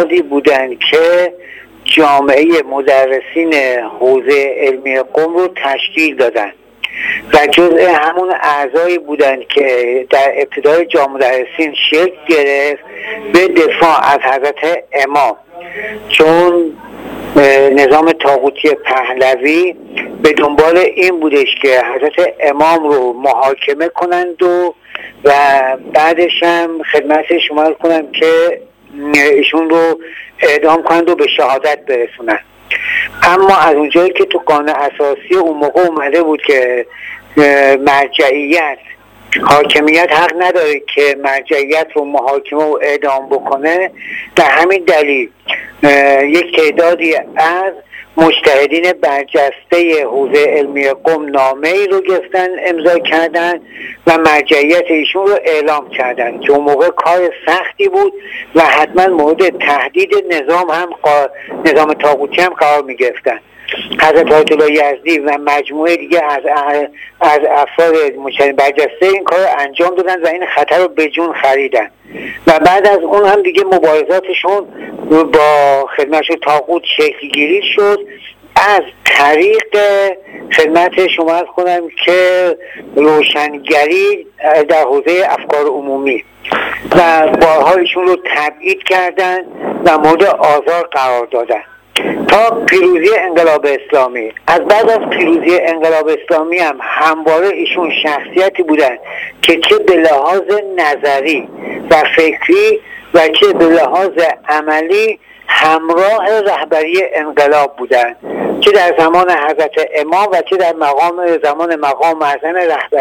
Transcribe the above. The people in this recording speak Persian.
افرادی بودند که جامعه مدرسین حوزه علمی قم رو تشکیل دادن و جزء همون اعضایی بودند که در ابتدای جامعه مدرسین شکل گرفت به دفاع از حضرت امام، چون نظام طاغوتی پهلوی به دنبال این بودش که حضرت امام رو محاکمه کنند و بعدش هم خدمت شما کنم که ایشون رو اعدام کنند و به شهادت برسونند. اما از اونجایی که تو قانون اساسی اون موقع اومده بود که مرجعیت حاکمیت حق نداره که مرجعیت رو محاکمه و اعدام بکنه، در همین دلیل یک تعدادی از مجتهدین برجسته حوزه علمی قم نامه ای رو گرفتن امضا کردن و مرجعیت ایشون رو اعلام کردن که اون موقع کار سختی بود و حتما مورد تهدید نظام طاغوتی هم قرار می گرفتن. حضرت آیت الله یزدی و مجموعه دیگه از افراد مجتهدین برجسته این کار انجام دادن و این خطر رو به جون خریدن و بعد از اون هم دیگه مبارزاتشون با خدمتشون طاغوت شکل گیری شد از طریق خدمت شما عرض کنم که روشنگری در حوزه افکار عمومی و بارها ایشون رو تبعید کردن و مورد آزار قرار دادن تا پیروزی انقلاب اسلامی. از بعد از پیروزی انقلاب اسلامی هم همواره ایشون شخصیتی بودن که چه به لحاظ نظری و فکری و چه به لحاظ عملی همراه رهبری انقلاب بودن، چه در زمان حضرت امام و چه در زمان مقام معظم رهبری